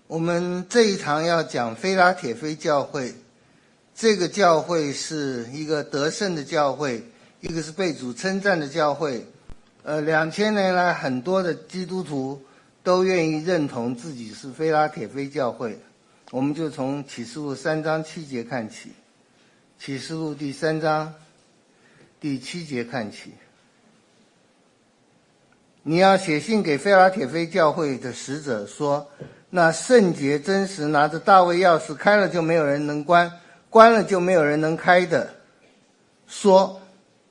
我们这一堂要讲非拉铁非教会，这个教会是一个得胜的教会，一个是被主称赞的教会。2000年来，很多的基督徒都愿意认同自己是非拉铁非教会。我们就从启示录3章7节看起，启示录第3章第7节看起。你要写信给非拉铁非教会的使者说，那圣洁真实拿着大卫钥匙，开了就没有人能关，关了就没有人能开的，说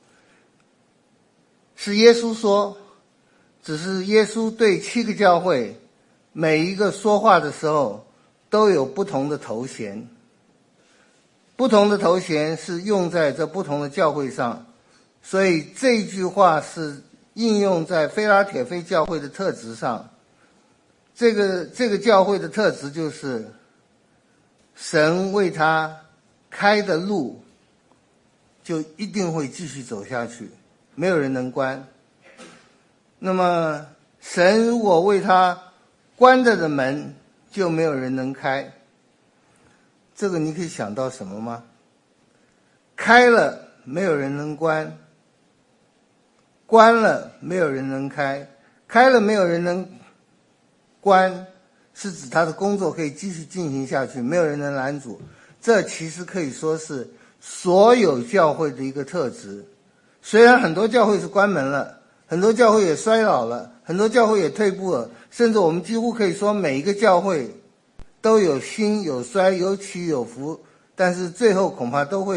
是耶稣说，只是耶稣对7个教会每一个说话的时候都有不同的头衔，不同的头衔是用在这不同的教会上，所以这句话是应用在非拉铁非教会的特质上。这个教会的特质就是神为他开的路就一定会继续走下去，没有人能关。那么神如果为他关着的门，就没有人能开。这个你可以想到什么吗？开了没有人能关，关了没有人能开，开了没有人能关，是指他的工作可以继续进行下去，没有人能拦阻。这其实可以说是所有教会的一个特质。虽然很多教会是关门了，很多教会也衰老了，很多教会也退步了，甚至我们几乎可以说每一个教会都有兴有衰，有起有伏，但是最后恐怕都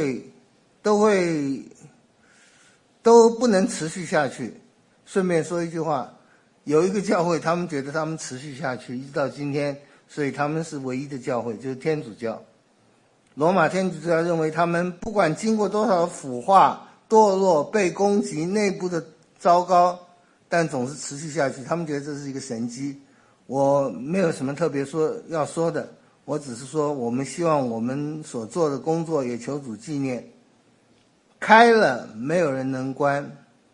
不能持续下去。顺便说一句话，有一个教会他们觉得他们持续下去一直到今天，所以他们是唯一的教会，就是天主教。罗马天主教认为他们不管经过多少腐化堕落被攻击内部的糟糕，但总是持续下去，他们觉得这是一个神迹。我没有什么特别要说的，我只是说我们希望我们所做的工作也求主纪念。开了没有人能关，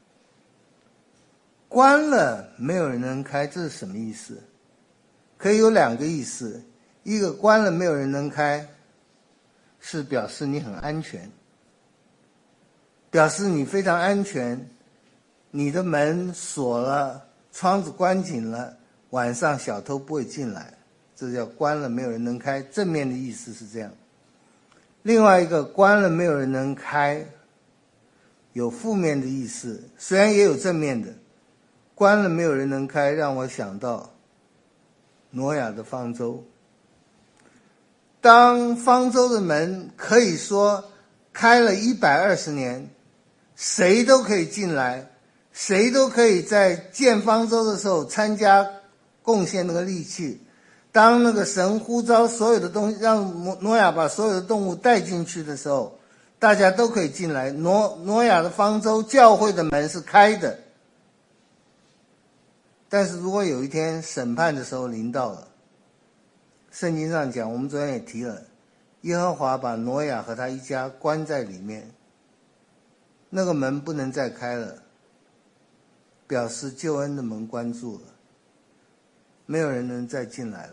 关了没有人能开，这是什么意思？可以有2个意思。一个，关了没有人能开，是表示你很安全，表示你非常安全，你的门锁了，窗子关紧了，晚上小偷不会进来，这叫关了没有人能开，正面的意思是这样。另外一个，关了没有人能开，有负面的意思，虽然也有正面的。关了没有人能开，让我想到挪亚的方舟。当方舟的门可以说开了120年，谁都可以进来，谁都可以在建方舟的时候参加贡献那个力气。当那个神呼召所有的东西，让挪亚把所有的动物带进去的时候，大家都可以进来。挪亚的方舟教会的门是开的。但是如果有一天审判的时候临到了，圣经上讲，我们昨天也提了，耶和华把挪亚和他一家关在里面，那个门不能再开了，表示救恩的门关住了，没有人能再进来了。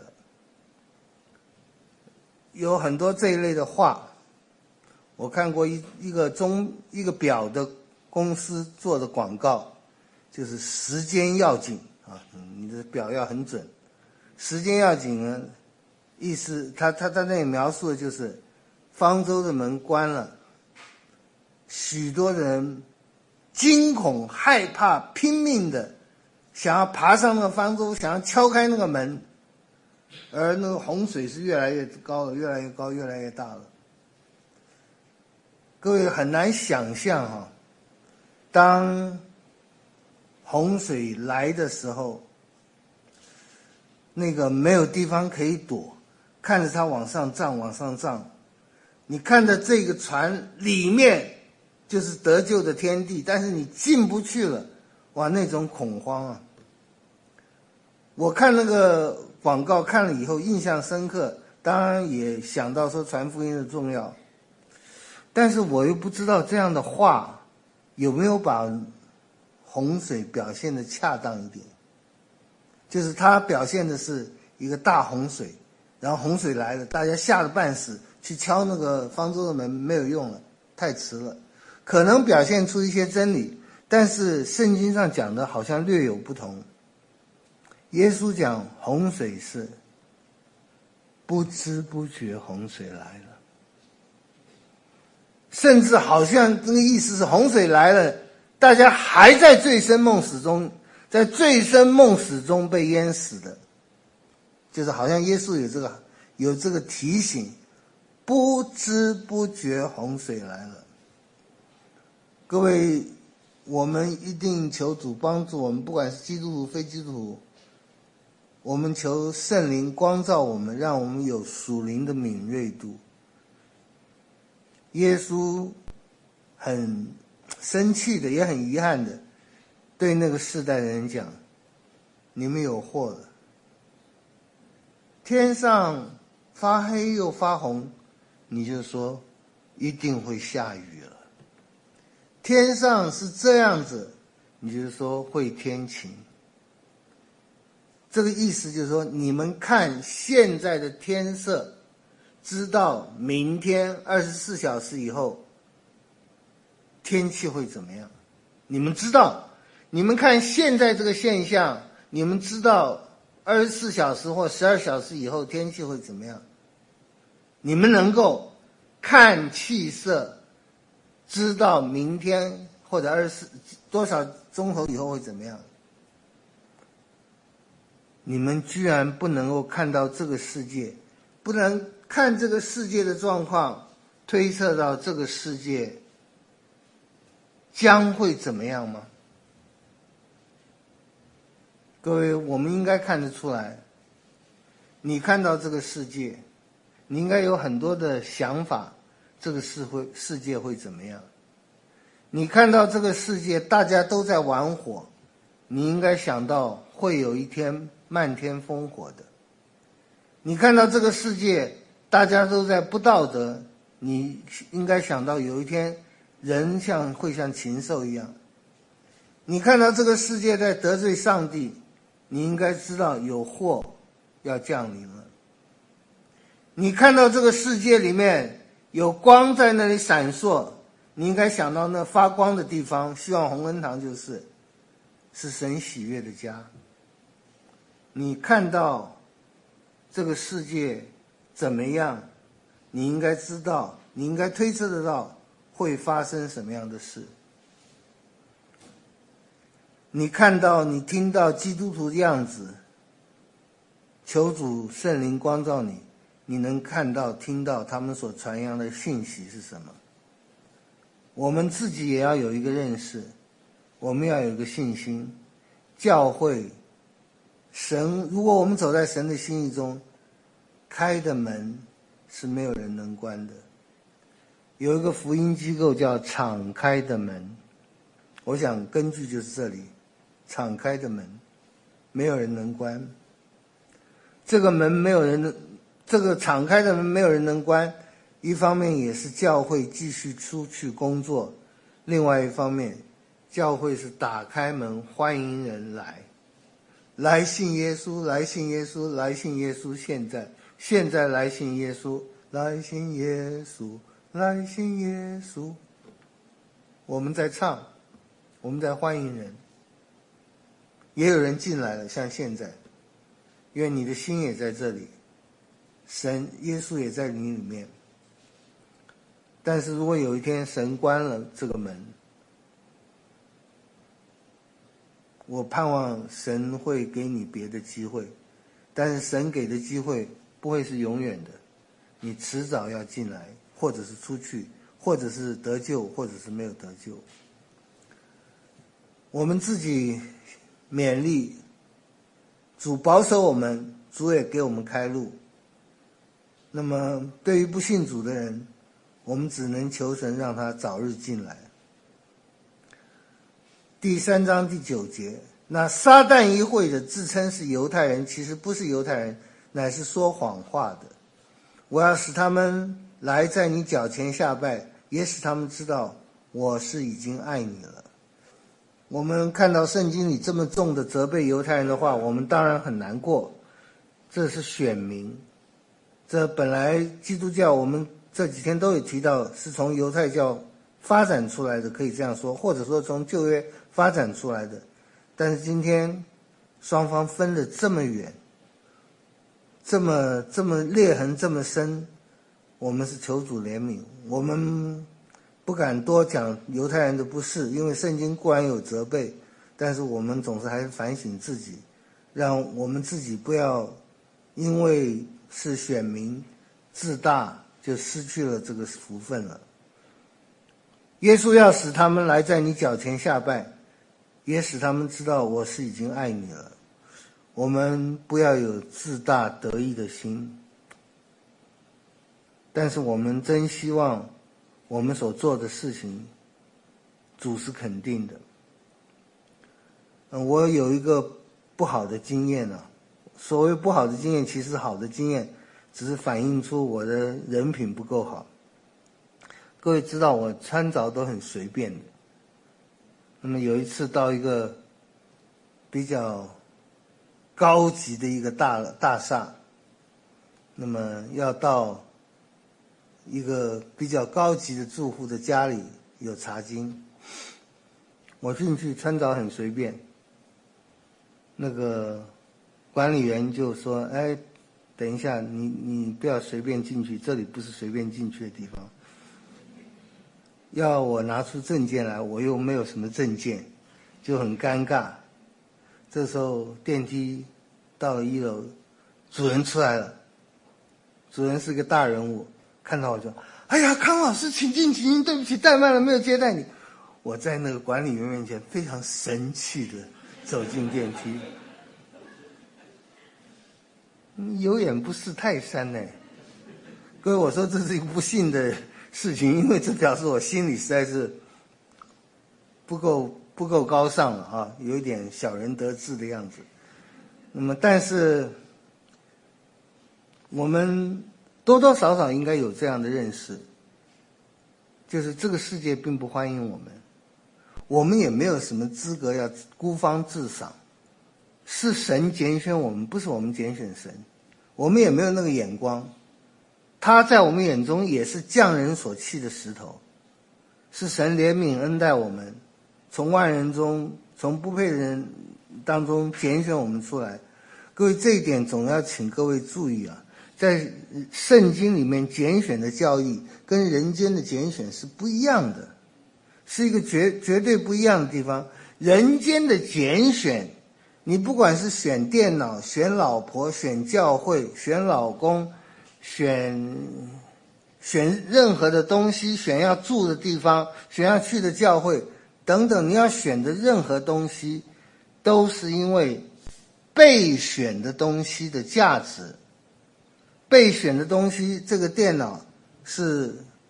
有很多这一类的话，我看过一个表的公司做的广告，就是时间要紧啊，你的表要很准。时间要紧呢，意思他那里描述的就是方舟的门关了，许多人惊恐害怕，拼命的想要爬上那个方舟，想要敲开那个门，而那个洪水是越来越高了，越来越高，越来越大了。各位很难想象哈，当洪水来的时候，那个没有地方可以躲，看着它往上涨，往上涨，你看着这个船里面就是得救的天地，但是你进不去了，哇，那种恐慌啊！我看那个广告看了以后印象深刻，当然也想到说传福音的重要，但是我又不知道这样的话有没有把洪水表现得恰当一点。就是它表现的是一个大洪水， 然后洪水来了，大家吓得半死，去敲那个方舟的门，没有用了，太迟了。可能表现出一些真理，但是圣经上讲的好像略有不同。耶稣讲洪水是不知不觉洪水来了，甚至好像这个意思是洪水来了，大家还在醉生梦死中，在醉生梦死中被淹死的，就是好像耶稣有这个提醒，不知不觉洪水来了。各位，我们一定求主帮助我们，不管是基督徒非基督徒，我们求圣灵光照我们，让我们有属灵的敏锐度。耶稣很生气的，也很遗憾的对那个世代的人讲，你们有祸了，天上发黑又发红，你就说一定会下雨了。天上是这样子，你就说会天晴。这个意思就是说，你们看现在的天色，知道明天24小时以后天气会怎么样。你们知道，你们看现在这个现象，你们知道24小时或12小时以后天气会怎么样。你们能够看气色，知道明天或者24多少钟头以后会怎么样。你们居然不能够看到这个世界，不能看这个世界的状况，推测到这个世界将会怎么样吗？各位，我们应该看得出来，你看到这个世界，你应该有很多的想法，这个世界会怎么样？你看到这个世界大家都在玩火，你应该想到会有一天漫天烽火的。你看到这个世界大家都在不道德，你应该想到有一天人会像禽兽一样。你看到这个世界在得罪上帝，你应该知道有祸要降临了。你看到这个世界里面有光在那里闪烁，你应该想到那发光的地方，希望洪恩堂是神喜悦的家。你看到这个世界怎么样，你应该知道，你应该推测得到会发生什么样的事。你看到你听到基督徒的样子，求主圣灵光照你，你能看到听到他们所传扬的信息是什么。我们自己也要有一个认识，我们要有一个信心。教会神，如果我们走在神的心意中，开的门是没有人能关的。有一个福音机构叫敞开的门，我想根据就是这里，敞开的门没有人能关。这个门没有人，这个敞开的门没有人能关，一方面也是教会继续出去工作，另外一方面教会是打开门欢迎人来信耶稣，来信耶稣，来信耶稣，现在来信耶稣，来信耶稣，来信耶稣。我们在唱，我们在欢迎人，也有人进来了，像现在，因为你的心也在这里，神耶稣也在你里面。但是如果有一天神关了这个门，我盼望神会给你别的机会，但是神给的机会不会是永远的，你迟早要进来，或者是出去，或者是得救，或者是没有得救。我们自己勉励，主保守我们，主也给我们开路。那么对于不信主的人，我们只能求神让他早日进来。第3章第9节，那撒旦一会的自称是犹太人，其实不是犹太人，乃是说谎话的。我要使他们来在你脚前下拜，也使他们知道我是已经爱你了。我们看到圣经里这么重的责备犹太人的话，我们当然很难过。这是选民， 这本来基督教我们这几天都有提到，是从犹太教发展出来的，可以这样说，或者说从旧约发展出来的。但是今天双方分得这么远，这么裂痕这么深，我们是求主怜悯。我们不敢多讲犹太人的不是，因为圣经固然有责备，但是我们总是还是反省自己，让我们自己不要因为是选民自大就失去了这个福分了。耶稣要使他们来在你脚前下拜，也使他们知道我是已经爱你了。我们不要有自大得意的心，但是我们真希望我们所做的事情主是肯定的。我有一个不好的经验啊，所谓不好的经验，其实好的经验只是反映出我的人品不够好。各位知道我穿着都很随便的，那么有一次到一个比较高级的一个大厦，那么要到一个比较高级的住户的家里有查经，我进去穿着很随便，那个管理员就说：“哎，等一下，你不要随便进去，这里不是随便进去的地方。”要我拿出证件来，我又没有什么证件，就很尴尬。这时候电梯到了1楼，主人出来了。主人是个大人物，看到我就：“哎呀，康老师，请进，请进，对不起，怠慢了，没有接待你。”我在那个管理员面前非常神气的走进电梯。有眼不识泰山呢。各位，我说这是一个不幸的事情，因为这表示我心里实在是不够高尚了啊，有一点小人得志的样子。那么，但是我们多多少少应该有这样的认识，就是这个世界并不欢迎我们，我们也没有什么资格要孤芳自赏，是神拣选我们，不是我们拣选神，我们也没有那个眼光。他在我们眼中也是匠人所弃的石头，是神怜悯恩待我们，从万人中，从不配的人当中拣选我们出来。各位，这一点总要请各位注意啊，在圣经里面拣选的教义跟人间的拣选是不一样的，是一个绝对不一样的地方。人间的拣选，你不管是选电脑、选老婆、选教会、选老公，选任何的东西，选要住的地方，选要去的教会等等，你要选的任何东西都是因为备选的东西的价值。备选的东西，这个电脑是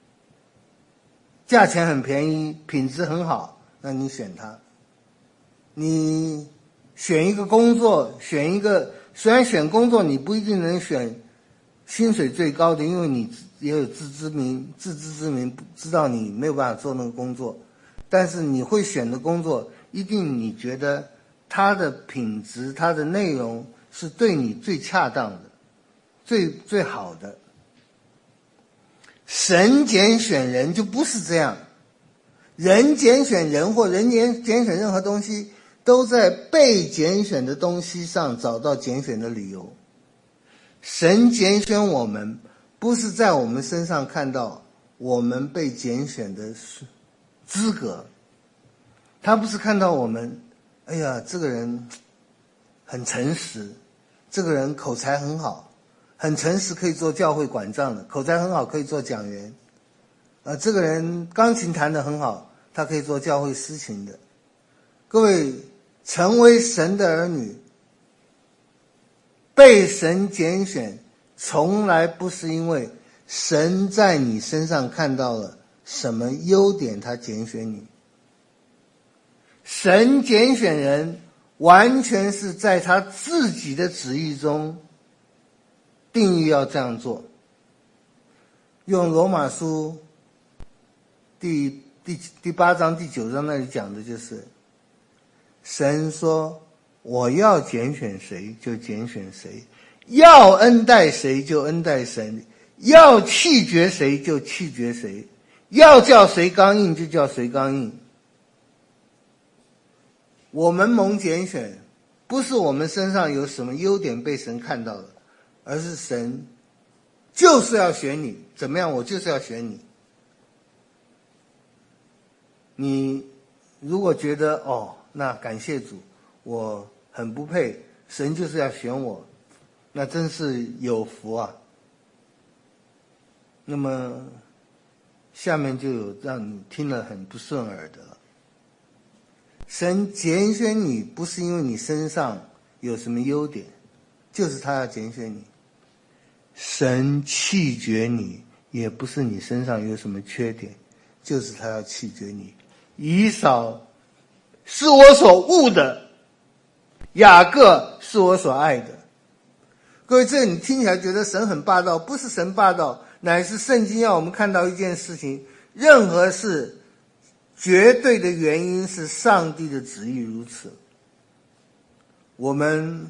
价钱很便宜，品质很好，那你选它。你选一个工作，虽然选工作你不一定能选薪水最高的，因为你也有自知之明，知道你没有办法做那个工作，但是你会选的工作，一定你觉得它的品质、它的内容是对你最恰当的、最好的。神拣选人就不是这样，人拣选人或人拣选任何东西，都在被拣选的东西上找到拣选的理由。神拣选我们，不是在我们身上看到我们被拣选的资格，他不是看到我们，哎呀，这个人很诚实，这个人口才很好，很诚实可以做教会管账的，口才很好可以做讲员，这个人钢琴弹得很好，他可以做教会司琴的。各位，成为神的儿女，被神拣选，从来不是因为神在你身上看到了什么优点他拣选你。神拣选人完全是在他自己的旨意中定义要这样做。用罗马书第8章第9章那里讲的就是，神说我要拣选谁就拣选谁， 要恩待谁就恩待神，要弃绝谁就弃绝谁，要叫谁刚硬就叫谁刚硬。我们蒙拣选，不是我们身上有什么优点被神看到了，而是神就是要选你，怎么样？我就是要选你。你如果觉得那感谢主，我很不配，神就是要选我，那真是有福啊。那么下面就有让你听了很不顺耳的了。神拣选你不是因为你身上有什么优点，就是他要拣选你。神弃绝你也不是你身上有什么缺点，就是他要弃绝你。以扫是我所恶的，雅各是我所爱的。各位，这你听起来觉得神很霸道，不是神霸道，乃是圣经要我们看到一件事情，任何事绝对的原因是上帝的旨意如此。我们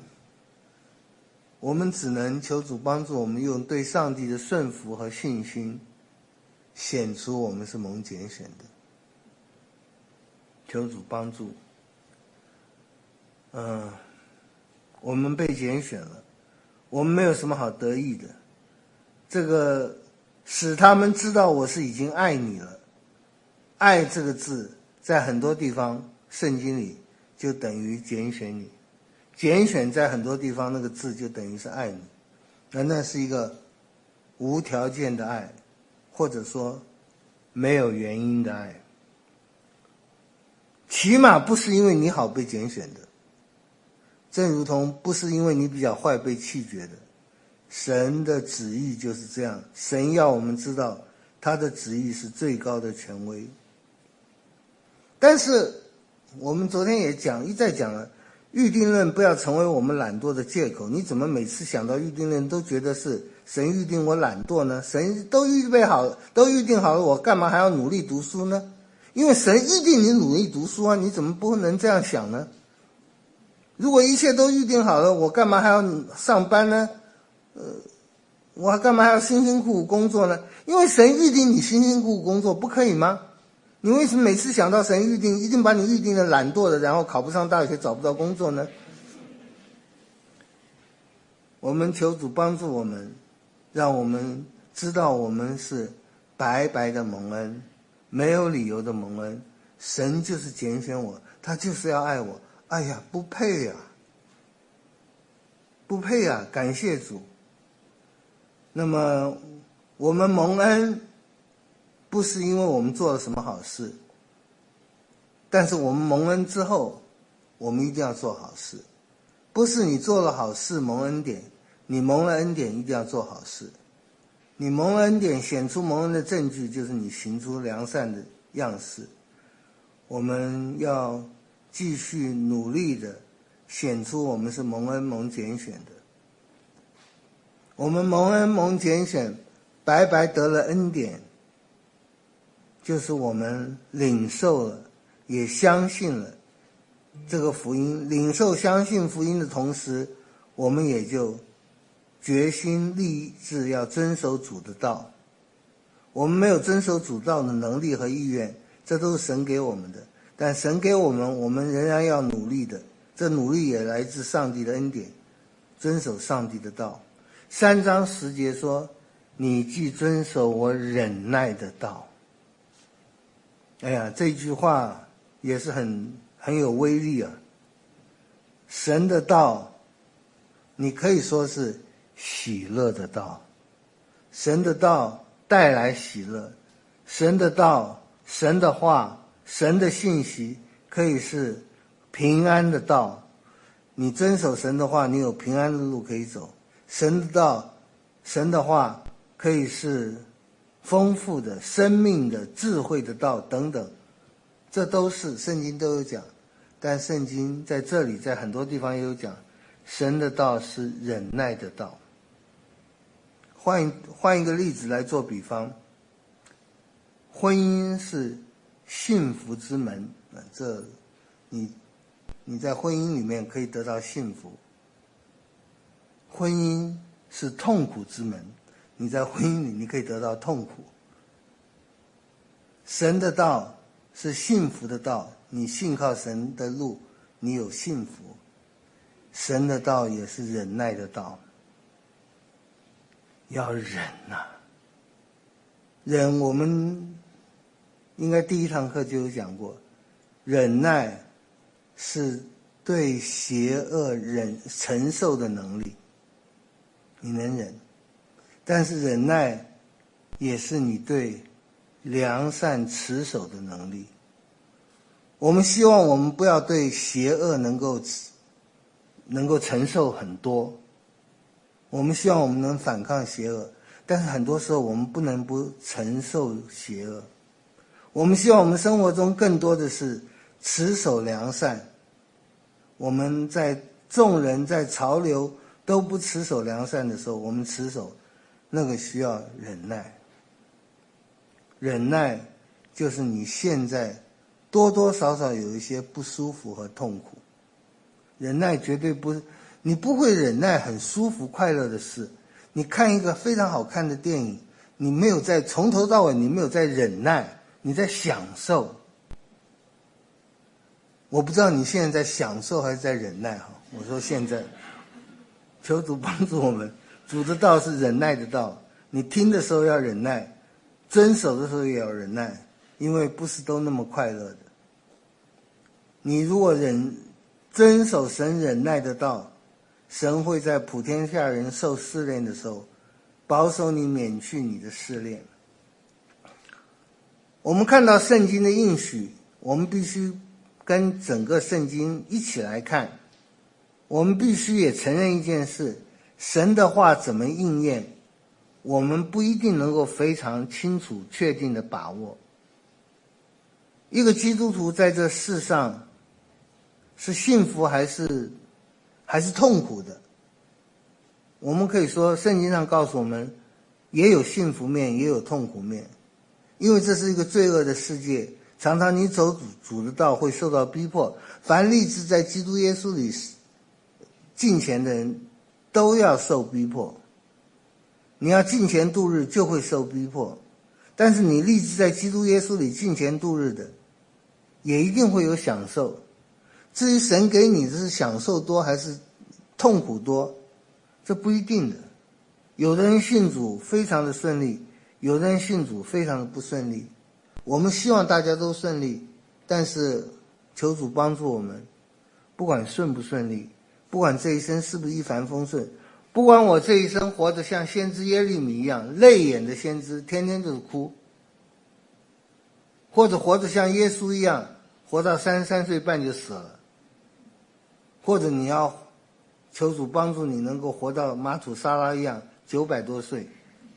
只能求主帮助我们用对上帝的顺服和信心显出我们是蒙拣选的。求主帮助。我们被拣选了，我们没有什么好得意的。这个使他们知道我是已经爱你了。爱这个字在很多地方圣经里就等于拣选你，拣选在很多地方那个字就等于是爱你，那是一个无条件的爱，或者说没有原因的爱。起码不是因为你好被拣选的，正如同不是因为你比较坏被弃绝的。神的旨意就是这样，神要我们知道他的旨意是最高的权威。但是我们昨天也一再讲了，预定论不要成为我们懒惰的借口。你怎么每次想到预定论都觉得是神预定我懒惰呢？神都预定好了，我干嘛还要努力读书呢？因为神预定你努力读书啊，你怎么不能这样想呢？如果一切都预定好了，我干嘛还要上班呢？我干嘛还要辛辛苦苦工作呢？因为神预定你辛辛苦苦工作，不可以吗？你为什么每次想到神预定，一定把你预定的懒惰的，然后考不上大学，找不到工作呢？我们求主帮助我们，让我们知道我们是白白的蒙恩，没有理由的蒙恩。神就是拣选我，他就是要爱我。哎呀，不配呀，不配呀！感谢主。那么我们蒙恩不是因为我们做了什么好事，但是我们蒙恩之后我们一定要做好事。不是你做了好事蒙恩典，你蒙了恩典一定要做好事。你蒙了恩典显出蒙恩的证据，就是你行出良善的样式。我们要继续努力的显出我们是蒙恩蒙拣选的。我们蒙恩蒙拣选，白白得了恩典，就是我们领受了也相信了这个福音。领受相信福音的同时，我们也就决心立志要遵守主的道。我们没有遵守主道的能力和意愿，这都是神给我们的，但神给我们，我们仍然要努力的。这努力也来自上帝的恩典，遵守上帝的道。3章10节说，你既遵守我忍耐的道。哎呀，这句话也是很有威力啊。神的道你可以说是喜乐的道，神的道带来喜乐，神的道，神的话，神的信息可以是平安的道。你遵守神的话，你有平安的路可以走。神的道，神的话可以是丰富的生命的智慧的道等等，这都是圣经都有讲。但圣经在这里在很多地方也有讲，神的道是忍耐的道。换一个例子来做比方，婚姻是幸福之门，这你在婚姻里面可以得到幸福。 婚姻是痛苦之门，你在婚姻里你可以得到痛苦。神的道是幸福的道，你信靠神的路，你有幸福。神的道也是忍耐的道，要忍啊！忍，我们应该第一堂课就有讲过，忍耐是对邪恶承受的能力，你能忍，但是忍耐也是你对良善持守的能力。我们希望我们不要对邪恶能够承受很多，我们希望我们能反抗邪恶，但是很多时候我们不能不承受邪恶。我们希望我们生活中更多的是持守良善，我们在众人在潮流都不持守良善的时候，我们持守，那个需要忍耐。忍耐就是你现在多多少少有一些不舒服和痛苦，忍耐绝对不是，你不会忍耐很舒服快乐的事。你看一个非常好看的电影，你没有在从头到尾你没有在忍耐，你在享受。我不知道你现在在享受还是在忍耐哈。我说现在，求主帮助我们，主的道是忍耐的道，你听的时候要忍耐，遵守的时候也要忍耐，因为不是都那么快乐的。你如果遵守神忍耐的道，神会在普天下人受试炼的时候，保守你免去你的试炼。我们看到圣经的应许，我们必须跟整个圣经一起来看。我们必须也承认一件事，神的话怎么应验，我们不一定能够非常清楚确定的把握。一个基督徒在这世上是幸福还是痛苦的？我们可以说圣经上告诉我们，也有幸福面也有痛苦面，因为这是一个罪恶的世界，常常你走主的道会受到逼迫。凡立志在基督耶稣里敬虔的人都要受逼迫，你要敬虔度日就会受逼迫，但是你立志在基督耶稣里敬虔度日的也一定会有享受。至于神给你的是享受多还是痛苦多，这不一定的。有的人信主非常的顺利，有的人信主非常的不顺利。我们希望大家都顺利，但是求主帮助我们，不管顺不顺利，不管这一生是不是一帆风顺，不管我这一生活得像先知耶利米一样泪眼的先知，天天就是哭，或者活得像耶稣一样活到33岁半就死了，或者你要求主帮助你能够活到马土沙拉一样900多岁，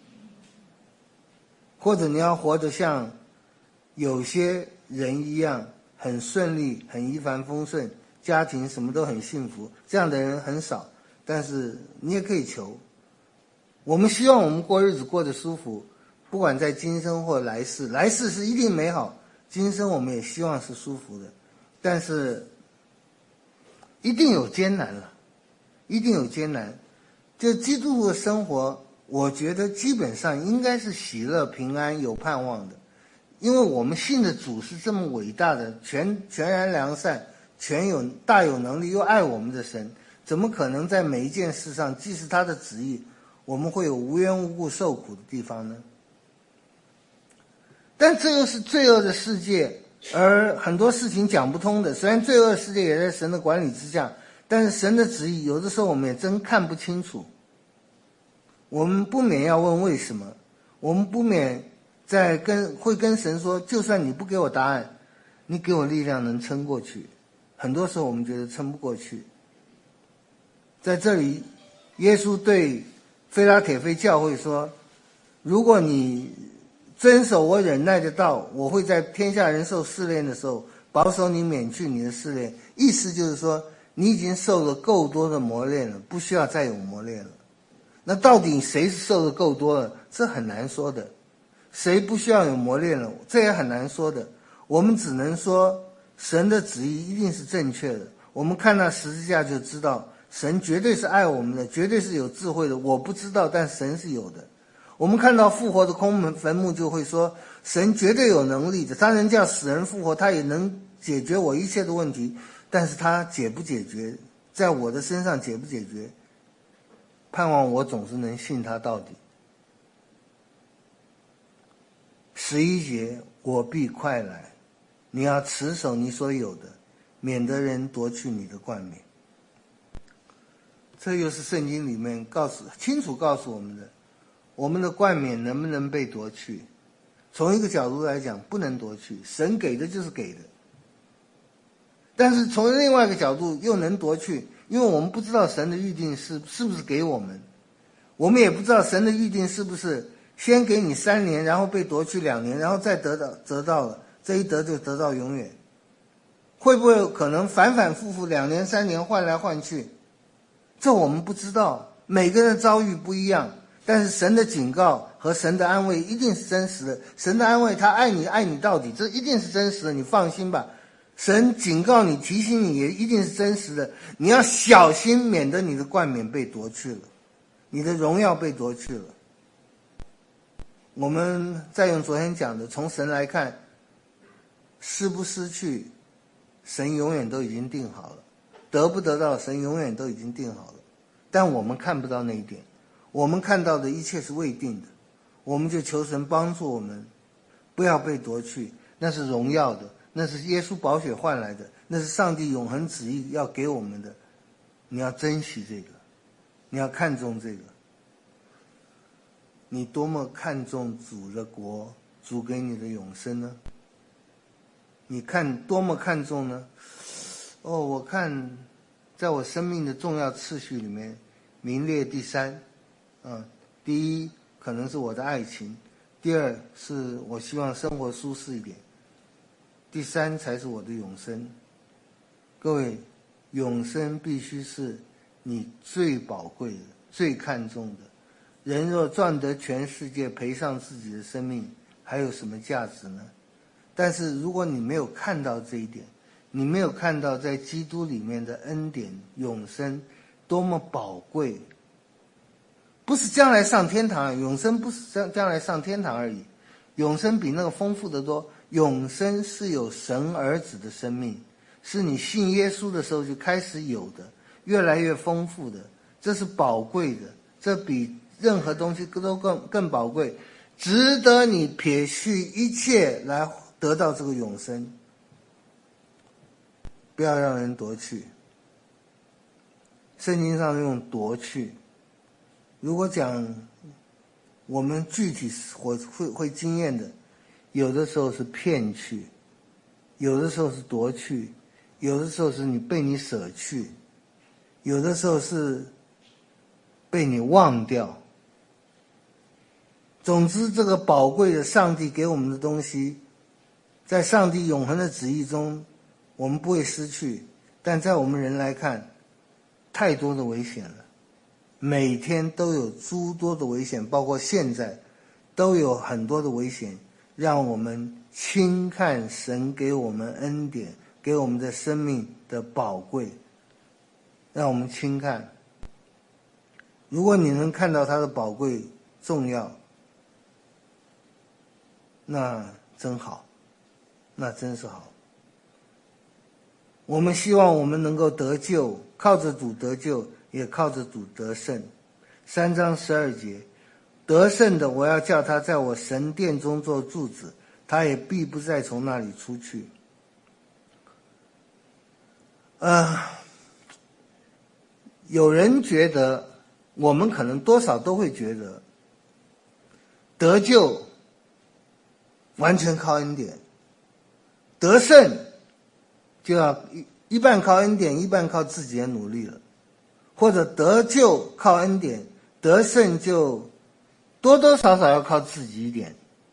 或者你要活得像有些人一样很顺利很一帆风顺，家庭什么都很幸福，这样的人很少，但是你也可以求。我们希望我们过日子过得舒服，不管在今生或来世，来世是一定美好，今生我们也希望是舒服的，但是一定有艰难了，一定有艰难。就基督徒的生活，我觉得基本上应该是喜乐平安有盼望的，因为我们信的主是这么伟大的全然良善大有能力又爱我们的神，怎么可能在每一件事上既是他的旨意，我们会有无缘无故受苦的地方呢？但这又是罪恶的世界，而很多事情讲不通的。虽然罪恶世界也在神的管理之下，但是神的旨意有的时候我们也真看不清楚。我们不免要问为什么，我们不免会跟神说，就算你不给我答案，你给我力量能撑过去。很多时候我们觉得撑不过去。在这里耶稣对腓拉铁非教会说，如果你遵守我忍耐的道，我会在天下人受试炼的时候保守你免去你的试炼。意思就是说，你已经受了够多的磨练了，不需要再有磨练了。那到底谁是受的够多了？这很难说的。谁不需要有磨练了？这也很难说的。我们只能说神的旨意一定是正确的。我们看到十字架就知道神绝对是爱我们的，绝对是有智慧的。我不知道，但神是有的。我们看到复活的空坟墓，就会说神绝对有能力的，他能叫死人复活，他也能解决我一切的问题。但是他解不解决，在我的身上解不解决，盼望我总是能信他到底。11节，我必快来，你要持守你所有的，免得人夺去你的冠冕。这又是圣经里面清楚告诉我们的，我们的冠冕能不能被夺去？从一个角度来讲，不能夺去，神给的就是给的。但是从另外一个角度又能夺去，因为我们不知道神的预定是不是给我们，我们也不知道神的预定是不是先给你3年，然后被夺去2年，然后再得到了，这一得就得到永远。会不会有可能反反复复2年3年换来换去？这我们不知道，每个人的遭遇不一样。但是神的警告和神的安慰一定是真实的。神的安慰，他爱你到底，这一定是真实的，你放心吧。神警告你提醒你也一定是真实的，你要小心，免得你的冠冕被夺去了，你的荣耀被夺去了。我们再用昨天讲的，从神来看，失不失去，神永远都已经定好了，得不得到，神永远都已经定好了。但我们看不到那一点，我们看到的一切是未定的，我们就求神帮助我们不要被夺去，那是荣耀的，那是耶稣宝血换来的，那是上帝永恒旨意要给我们的。你要珍惜这个，你要看重这个。你多么看重主的国，主给你的永生呢？你多么看重呢？我看在我生命的重要次序里面名列第3。第一可能是我的爱情，第2是我希望生活舒适一点，第3才是我的永生。各位，永生必须是你最宝贵的、最看重的。人若赚得全世界，赔上自己的生命，还有什么价值呢？但是如果你没有看到这一点，你没有看到在基督里面的恩典永生多么宝贵，不是将来上天堂，永生不是将来上天堂而已，永生比那个丰富得多。永生是有神儿子的生命，是你信耶稣的时候就开始有的，越来越丰富的，这是宝贵的，这比任何东西都更宝贵，值得你撇去一切来得到这个永生。不要让人夺去。圣经上用夺去，如果讲我们具体会经验的，有的时候是骗去，有的时候是夺去，有的时候是被你舍去，有的时候是被你忘掉。总之，这个宝贵的上帝给我们的东西，在上帝永恒的旨意中，我们不会失去，但在我们人来看，太多的危险了。每天都有诸多的危险，包括现在都有很多的危险，让我们轻看神给我们恩典，给我们的生命的宝贵，让我们轻看。如果你能看到它的宝贵重要，那真好，那真是好。我们希望我们能够得救，靠着主得救，也靠着主得胜。3章12节，得胜的，我要叫他在我神殿中做柱子，他也必不再从那里出去。有人觉得，我们可能多少都会觉得，得救完全靠恩典，得胜就要一半靠恩典，一半靠自己的努力了，或者得救靠恩典，得胜就多多少少要靠自己一点。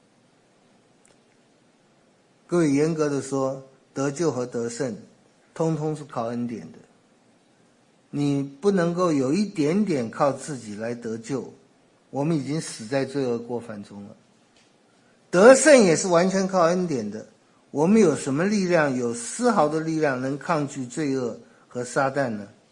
各位，严格的说，得救和得胜通通是靠恩典的，你不能够有一点点靠自己来得救，我们已经死在罪恶过犯中了。得胜也是完全靠恩典的，我们有什么力量，有丝毫的力量能抗拒罪恶和撒旦呢？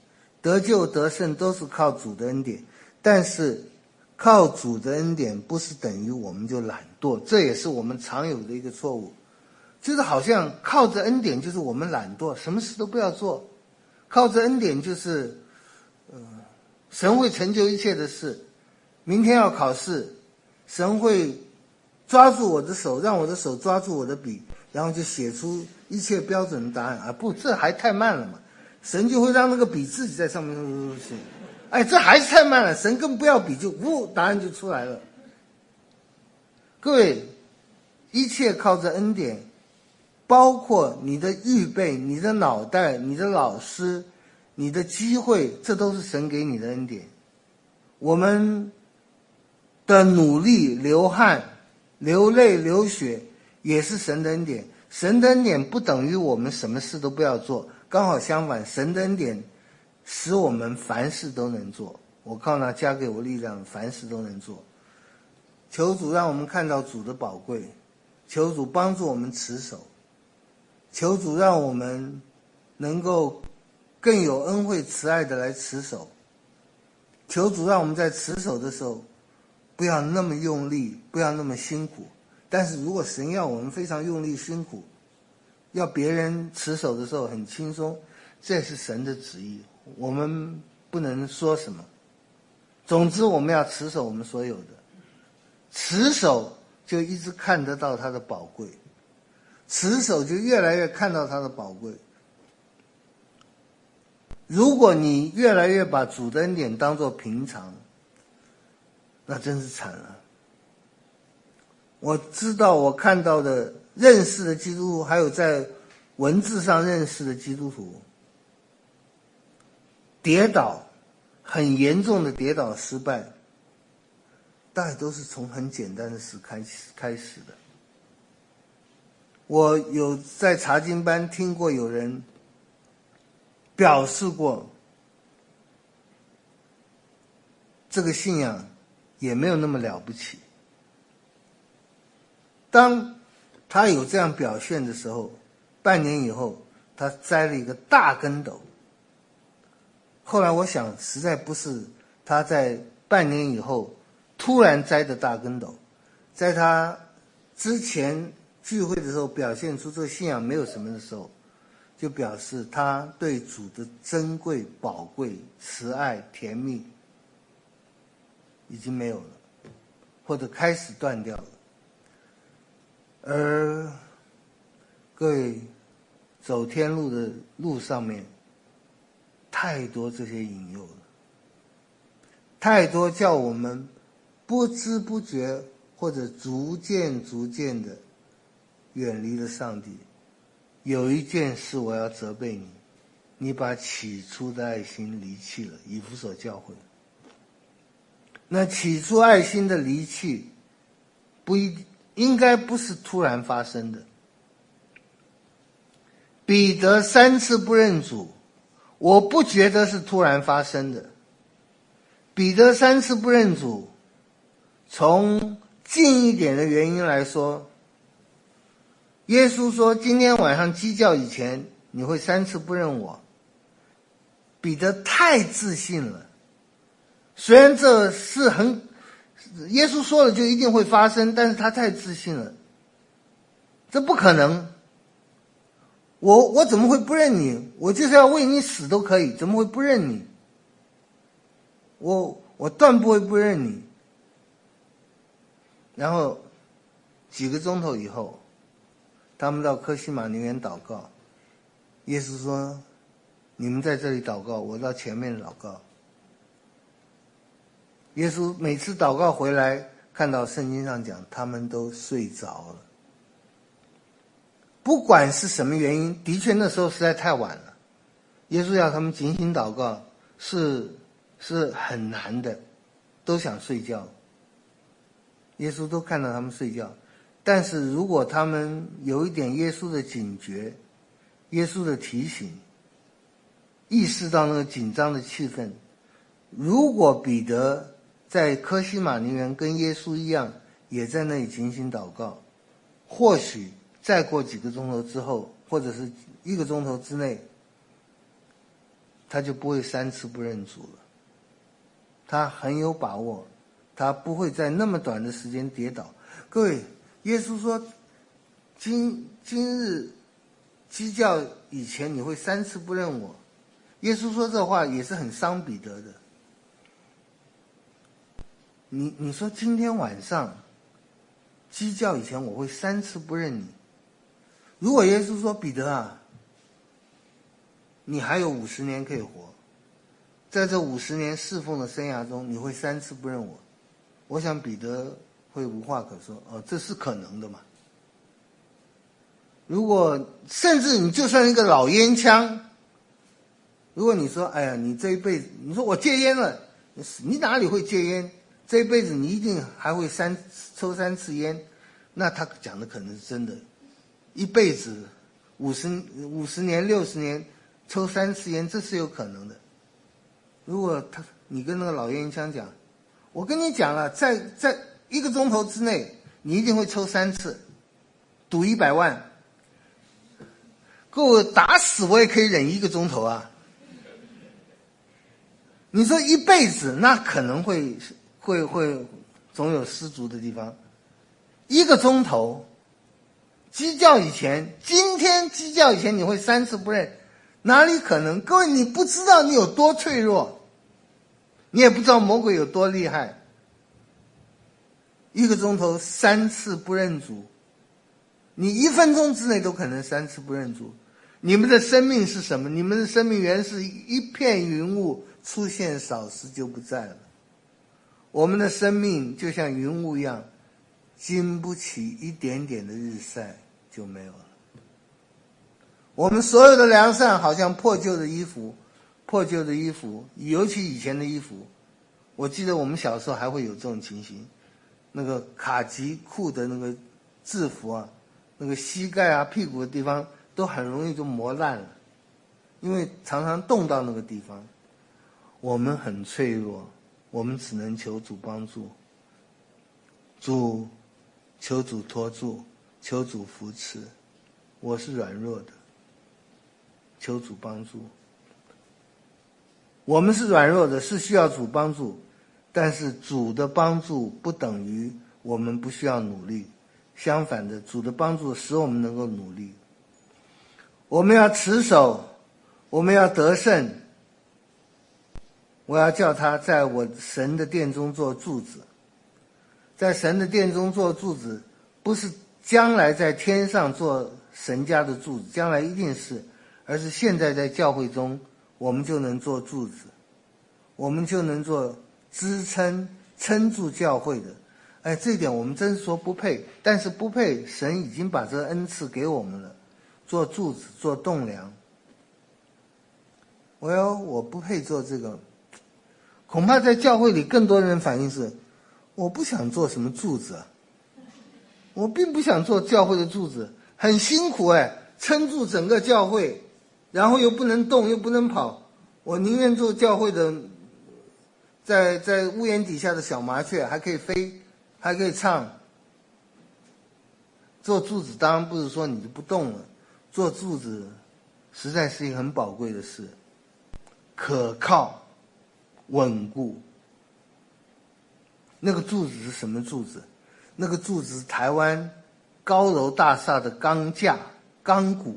得救得胜都是靠主的恩典，但是靠主的恩典不是等于我们就懒惰，这也是我们常有的一个错误，就是好像靠着恩典就是我们懒惰，什么事都不要做，靠着恩典就是神会成就一切的事。明天要考试，神会抓住我的手，让我的手抓住我的笔，然后就写出一切标准的答案。不，这还太慢了嘛，神就会让那个笔自己在上面写。这还是太慢了，神更不要笔，就答案就出来了。各位，一切靠着恩典，包括你的预备、你的脑袋、你的老师、你的机会，这都是神给你的恩典。我们的努力、流汗、流泪、流血，也是神的恩典。神的恩典不等于我们什么事都不要做，刚好相反，神的恩典使我们凡事都能做。我靠那加给我力量，凡事都能做。求主让我们看到主的宝贵，求主帮助我们持守，求主让我们能够更有恩惠慈爱的来持守，求主让我们在持守的时候不要那么用力，不要那么辛苦。但是如果神要我们非常用力辛苦，要别人持守的时候很轻松，这是神的旨意，我们不能说什么。总之我们要持守我们所有的，持守就一直看得到它的宝贵，持守就越来越看到它的宝贵。如果你越来越把主的恩典当作平常，那真是惨了。我知道我看到的认识的基督徒，还有在文字上认识的基督徒，跌倒很严重的跌倒失败，大概都是从很简单的事开始的。我有在查经班听过有人表示过，这个信仰也没有那么了不起。当他有这样表现的时候，半年以后他栽了一个大跟斗。后来我想，实在不是他在半年以后突然栽的大跟斗，在他之前聚会的时候表现出这个信仰没有什么的时候，就表示他对主的珍贵、宝贵、慈爱、甜蜜已经没有了，或者开始断掉了。而各位走天路的路上面，太多这些引诱了，太多叫我们不知不觉或者逐渐的远离了上帝。有一件事我要责备你，你把起初的爱心离弃了，以弗所教会。那起初爱心的离弃应该不是突然发生的。彼得3次不认主，我不觉得是突然发生的。彼得3次不认主，从近一点的原因来说，耶稣说今天晚上鸡叫以前你会3次不认我。彼得太自信了，虽然这是耶稣说了就一定会发生，但是他太自信了，这不可能。我怎么会不认你？我就是要为你死都可以，怎么会不认你？我断不会不认你。然后几个钟头以后，他们到科西玛宁园祷告，耶稣说你们在这里祷告，我到前面祷告。耶稣每次祷告回来，看到圣经上讲他们都睡着了。不管是什么原因，的确那时候实在太晚了，耶稣要他们警醒祷告是很难的，都想睡觉。耶稣都看到他们睡觉，但是如果他们有一点耶稣的警觉，耶稣的提醒，意识到那个紧张的气氛，如果彼得在科西玛宁园跟耶稣一样也在那里警醒祷告，或许再过几个钟头之后，或者是1个钟头之内， 他就不会3次不认主了。他很有把握，他不会在那么短的时间跌倒。各位，耶稣说今日鸡叫以前你会3次不认我。耶稣说这话也是很伤彼得的。你说今天晚上鸡叫以前我会3次不认你。如果耶稣说彼得啊，你还有50年可以活，在这50年侍奉的生涯中，你会3次不认我，我想彼得会无话可说。这是可能的嘛？如果甚至你就算一个老烟枪，如果你说哎呀，你这一辈子，你说我戒烟了，你哪里会戒烟？这一辈子你一定还会抽3次烟，那他讲的可能是真的。一辈子50年60年抽3次烟，这是有可能的。如果你跟那个老烟枪讲，我跟你讲了，在1个钟头之内，你一定会抽3次，赌100万，够我打死我也可以忍1个钟头啊。你说一辈子，那可能会总有失足的地方。1个钟头，鸡叫以前，今天鸡叫以前你会3次不认，哪里可能？各位，你不知道你有多脆弱，你也不知道魔鬼有多厉害。1个钟头3次不认主，你1分钟之内都可能3次不认主。你们的生命是什么？你们的生命原是一片云雾，出现少时就不在了。我们的生命就像云雾一样，经不起一点点的日晒就没有了。我们所有的良善好像破旧的衣服，尤其以前的衣服，我记得我们小时候还会有这种情形，那个卡其裤的那个制服啊，那个膝盖啊屁股的地方都很容易就磨烂了，因为常常动到那个地方。我们很脆弱，我们只能求主帮助，求主托住，求主扶持。我是软弱的，求主帮助。我们是软弱的，是需要主帮助，但是主的帮助不等于我们不需要努力，相反的，主的帮助使我们能够努力。我们要持守，我们要得胜。我要叫他在我神的殿中做柱子。在神的殿中做柱子，不是将来在天上做神家的柱子，将来一定是，而是现在在教会中，我们就能做柱子，我们就能做支撑住教会的。这一点我们真说不配，但是不配，神已经把这个恩赐给我们了，做柱子，做栋梁。我不配做这个。恐怕在教会里更多人反应是，我不想做什么柱子啊，我并不想做教会的柱子，很辛苦撑住整个教会，然后又不能动又不能跑，我宁愿做教会的在屋檐底下的小麻雀，还可以飞，还可以唱。做柱子当然不是说你就不动了，做柱子实在是一个很宝贵的事，可靠稳固。那个柱子是什么柱子？那个柱子是台湾高楼大厦的钢架钢骨。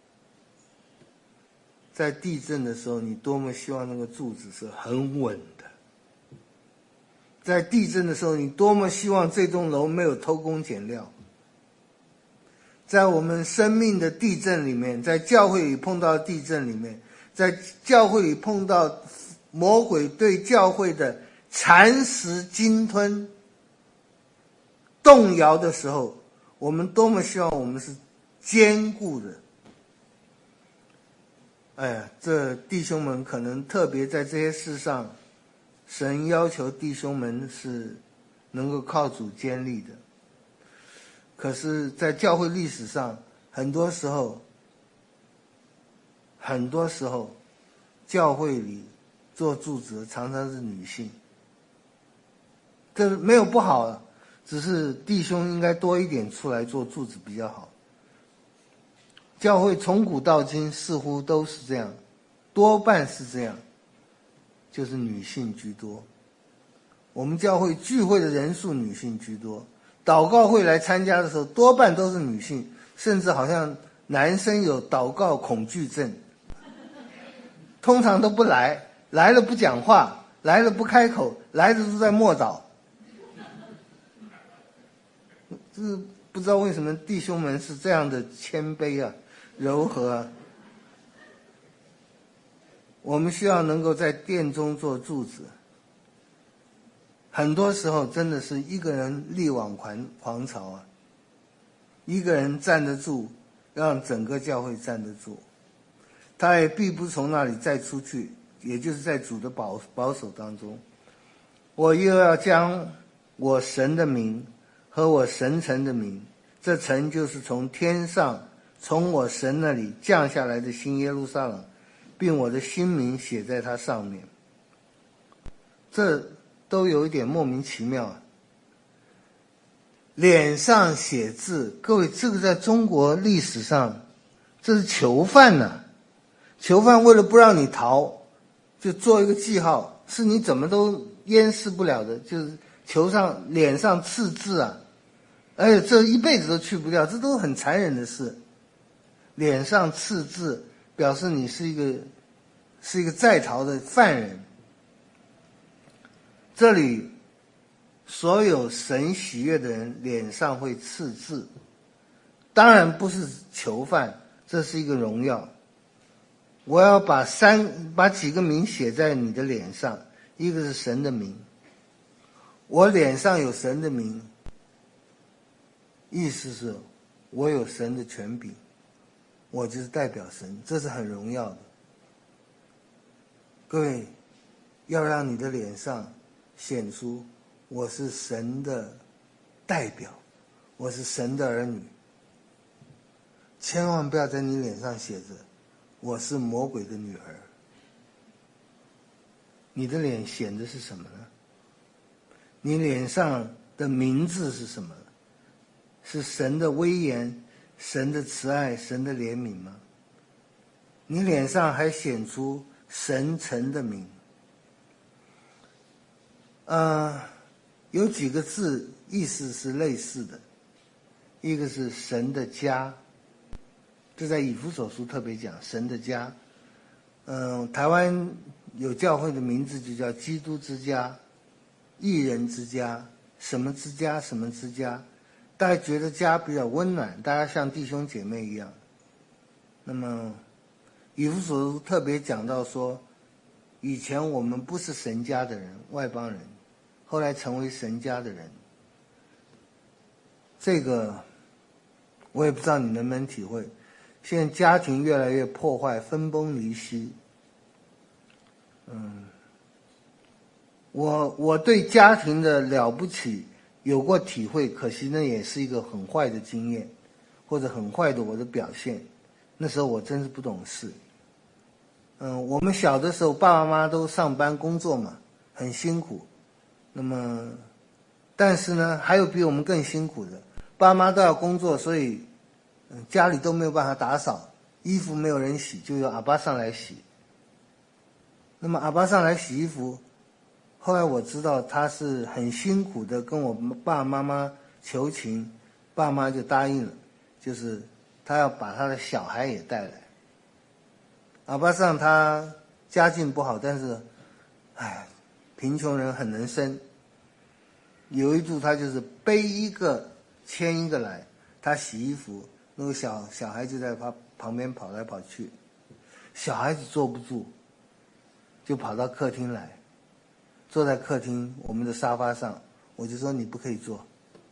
在地震的时候，你多么希望那个柱子是很稳的。在地震的时候，你多么希望这栋楼没有偷工减料。在我们生命的地震里面，在教会里碰到地震里面，在教会里碰到魔鬼对教会的蚕食鲸吞动摇的时候，我们多么希望我们是坚固的。这弟兄们可能特别在这些事上，神要求弟兄们是能够靠主坚立的。可是在教会历史上，很多时候教会里做柱子常常是女性。这没有不好，只是弟兄应该多一点出来做柱子比较好。教会从古到今似乎都是这样， 多半是这样，就是女性居多。我们教会聚会的人数女性居多，祷告会来参加的时候多半都是女性，甚至好像男生有祷告恐惧症，通常都不来，来了不讲话，来了不开口，来的都在默祷。这不知道为什么弟兄们是这样的谦卑啊，柔和啊。我们需要能够在殿中做柱子，很多时候真的是一个人力挽狂潮啊，一个人站得住，让整个教会站得住，他也必不从那里再出去，也就是在主的保守当中。我又要将我神的名和我神城的名，这城就是从天上从我神那里降下来的新耶路撒冷，并我的新名写在它上面。这都有一点莫名其妙啊。脸上写字，各位，这个在中国历史上这是囚犯啊，囚犯为了不让你逃，就做一个记号，是你怎么都掩饰不了的，就是脸上刺字啊，而且这一辈子都去不掉，这都是很残忍的事。脸上刺字表示你是一个在逃的犯人。这里所有神喜悦的人脸上会刺字，当然不是囚犯，这是一个荣耀。我要把几个名写在你的脸上，一个是神的名，我脸上有神的名，意思是我有神的权柄，我就是代表神，这是很荣耀的。各位，要让你的脸上显出我是神的代表，我是神的儿女。千万不要在你脸上写着我是魔鬼的女儿。你的脸显的是什么呢？你脸上的名字是什么？是神的威严，神的慈爱，神的怜悯吗？你脸上还显出神城的名。有几个字意思是类似的，一个是神的家，这在以弗所书特别讲神的家。台湾有教会的名字就叫基督之家、义人之家、什么之家什么之家，大家觉得家比较温暖，大家像弟兄姐妹一样。那么以弗所书特别讲到说，以前我们不是神家的人，外邦人，后来成为神家的人。这个我也不知道你能不能体会，现在家庭越来越破坏，分崩离析。我对家庭的了不起有过体会，可惜那也是一个很坏的经验，或者很坏的我的表现。那时候我真是不懂事。我们小的时候爸爸妈妈都上班工作嘛，很辛苦。那么但是呢还有比我们更辛苦的，爸妈都要工作，所以家里都没有办法打扫，衣服没有人洗，就由阿爸上来洗。那么阿爸上来洗衣服，后来我知道他是很辛苦的跟我爸爸妈妈求情，爸妈就答应了，就是他要把他的小孩也带来。阿爸上他家境不好，但是贫穷人很能生。有一度他就是背一个牵一个来，他洗衣服，那个小孩就在他旁边跑来跑去，小孩子坐不住，就跑到客厅来，坐在客厅我们的沙发上，我就说你不可以坐，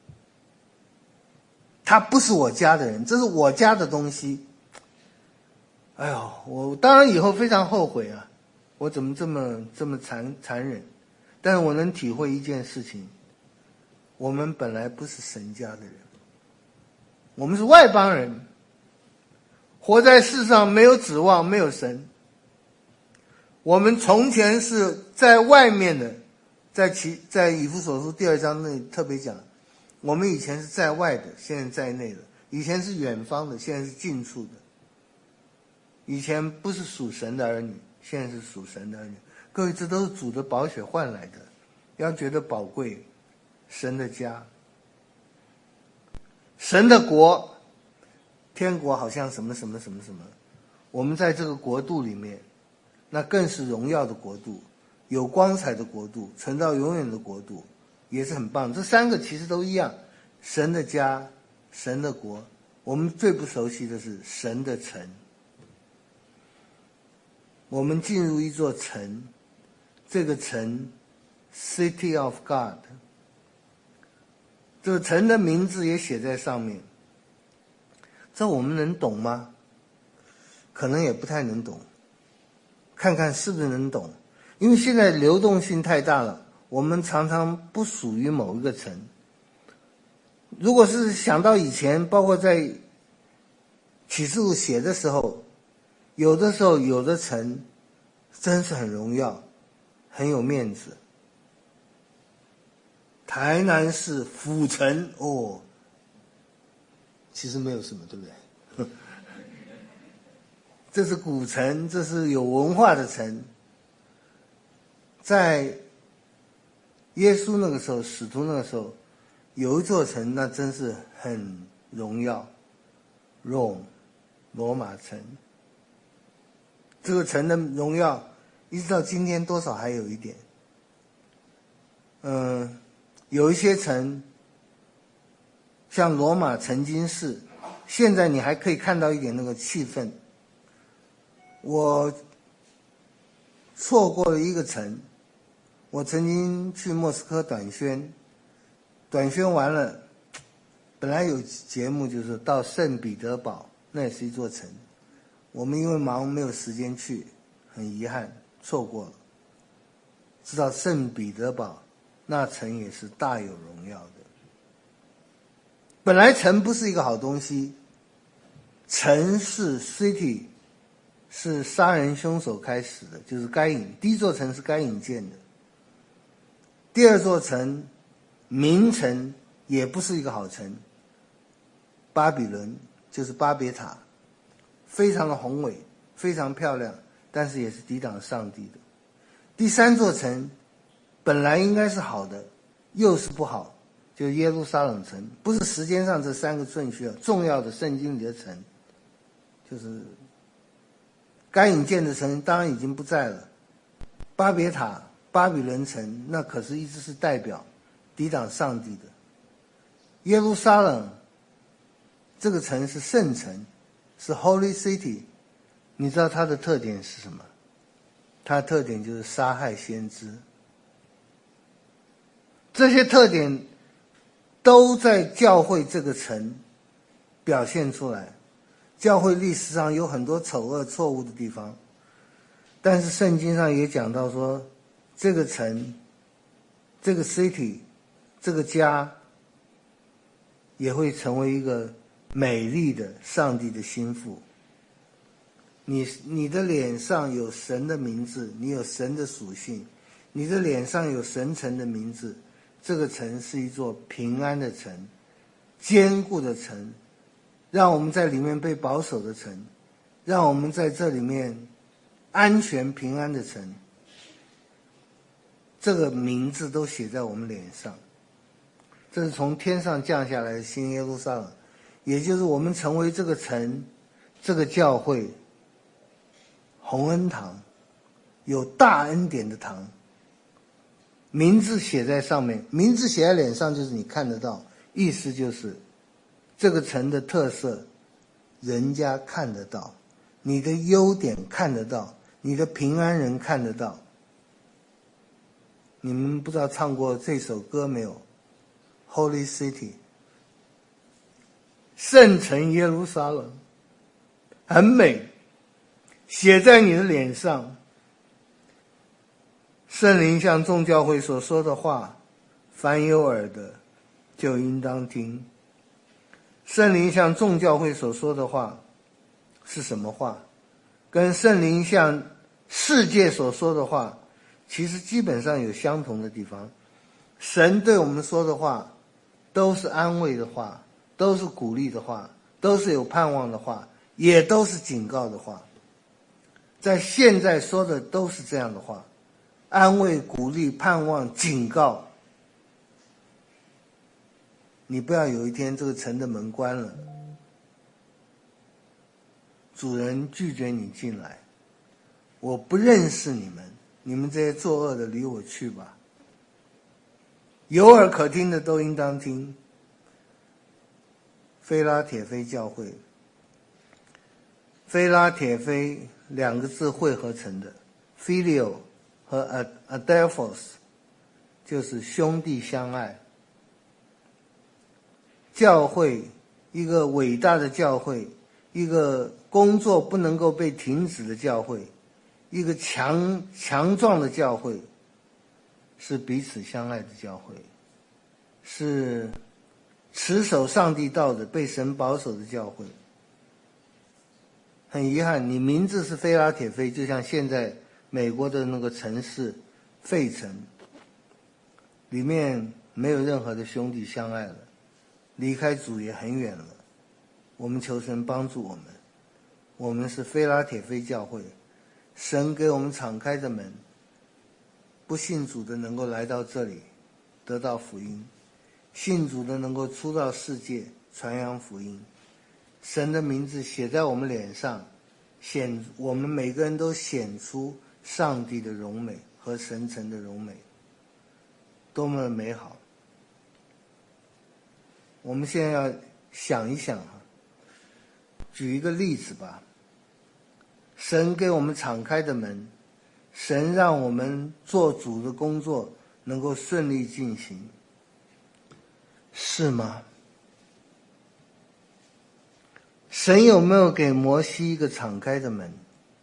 他不是我家的人，这是我家的东西。哎呦，我当然以后非常后悔啊，我怎么这么残忍？但是我能体会一件事情，我们本来不是神家的人，我们是外邦人，活在世上没有指望，没有神。我们从前是在外面的，在以弗所书第2章那里特别讲，我们以前是在外的，现在在内的；以前是远方的，现在是近处的；以前不是属神的儿女， 现在是属神的儿女。各位，这都是主的宝血换来的，要觉得宝贵。神的家，神的国，天国好像什么什么什么什么，我们在这个国度里面，那更是荣耀的国度，有光彩的国度，存到永远的国度，也是很棒。这三个其实都一样，神的家，神的国。我们最不熟悉的是神的城。我们进入一座城，这个城 City of God， 这个城的名字也写在上面。这我们能懂吗？可能也不太能懂，看看是不是能懂。因为现在流动性太大了，我们常常不属于某一个城。如果是想到以前，包括在启示录写的时候，有的时候有的城真是很荣耀，很有面子。台南市府城哦，其实没有什么，对不对？这是古城，这是有文化的城。在耶稣那个时候，使徒那个时候，有一座城，那真是很荣耀，Rome，罗马城。这个城的荣耀，一直到今天多少还有一点。有一些城，像罗马曾经是，现在你还可以看到一点那个气氛。我错过了一个城，我曾经去莫斯科短宣，短宣完了，本来有节目就是到圣彼得堡，那也是一座城，我们因为忙没有时间去，很遗憾错过了。知道圣彼得堡那城也是大有荣耀的。本来城不是一个好东西，城市 city 是杀人凶手开始的，就是该隐。第一座城是该隐建的，第二座城名城也不是一个好城，巴比伦就是巴别塔，非常的宏伟，非常漂亮，但是也是抵挡上帝的。第三座城本来应该是好的，又是不好，就是耶路撒冷城。不是时间上这三个顺序重要的圣经里的城，就是该隐建的城当然已经不在了，巴别塔巴比伦城那可是一直是代表抵挡上帝的。耶路撒冷这个城是圣城，是 Holy City， 你知道它的特点是什么？它的特点就是杀害先知。这些特点都在教会这个城表现出来。教会历史上有很多丑恶错误的地方，但是圣经上也讲到说，这个城，这个 city， 这个家也会成为一个美丽的上帝的心腹。你的脸上有神的名字，你有神的属性，你的脸上有神城的名字，这个城是一座平安的城，坚固的城，让我们在里面被保守的城，让我们在这里面安全平安的城。这个名字都写在我们脸上，这是从天上降下来的新耶路撒冷，也就是我们成为这个城，这个教会洪恩堂，有大恩典的堂，名字写在上面，名字写在脸上就是你看得到，意思就是这个城的特色人家看得到，你的优点看得到，你的平安人看得到。你们不知道唱过这首歌没有？ Holy City， 圣城耶路撒冷，很美，写在你的脸上。圣灵向众教会所说的话，凡有耳的就应当听。圣灵向众教会所说的话是什么话？跟圣灵向世界所说的话其实基本上有相同的地方。神对我们说的话都是安慰的话，都是鼓励的话，都是有盼望的话，也都是警告的话。 在现在说的都是这样的话，安慰、鼓励、盼望、警告。你不要有一天这个城的门关了，主人拒绝你进来，我不认识你们，你们这些作恶的，离我去吧。有耳可听的都应当听。非拉铁非教会，非拉铁非两个字汇合成的 ，filio 和 adelphos 就是兄弟相爱。教会，一个伟大的教会，一个工作不能够被停止的教会，一个强壮的教会，是彼此相爱的教会，是持守上帝道的被神保守的教会。很遗憾，你名字是非拉铁非，就像现在美国的那个城市费城，里面没有任何的兄弟相爱了，离开主也很远了。我们求神帮助我们，我们是非拉铁非教会，神给我们敞开的门，不信主的能够来到这里得到福音，信主的能够出到世界传扬福音。神的名字写在我们脸上，我们每个人都显出上帝的荣美和神城的荣美，多么美好。我们现在要想一想举一个例子吧。神给我们敞开的门，神让我们做主的工作能够顺利进行，是吗？神有没有给摩西一个敞开的门？